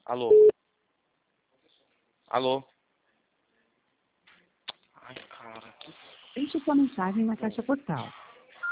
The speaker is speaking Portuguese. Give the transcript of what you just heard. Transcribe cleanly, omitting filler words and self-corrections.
Alô? Alô? Ai, cara. Deixe sua mensagem na caixa postal.